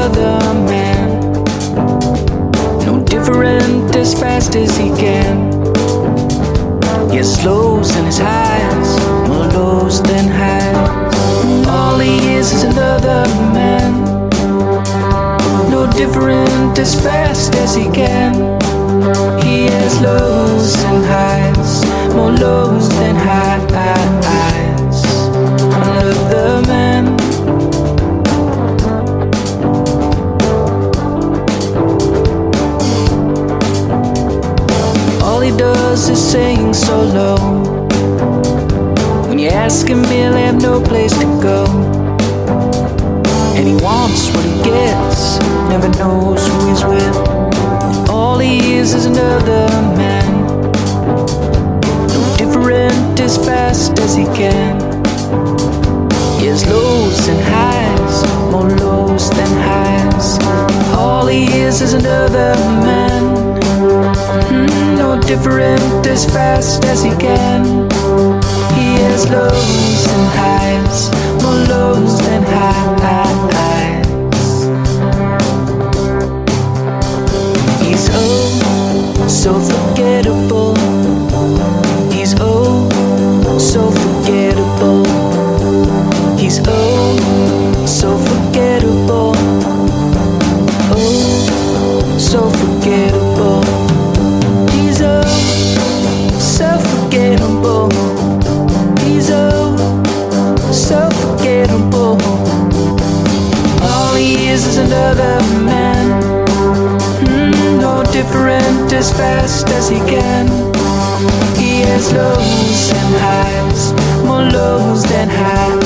another man. No different, as fast as he can. He has lows and his highs, more lows than highs. All he is another man. No different, as fast as he can. He has lows and highs, more lows than highs. Another man. All he does is sing so low. When you ask him, he'll have no place to go. And he wants what he gets, never knows who he's with. All he is another man. No different, as fast as he can. He has lows and highs, more lows than highs. All he is another man. No different, as fast as he can. He has lows and highs, more lows than highs. He's oh so forgettable. He's oh so forgettable. He's oh so forgettable. Oh so forgettable. He's oh so forgettable. He's oh so forgettable. All he is another man. No different, as fast as he can. He has lows and highs, more lows than highs.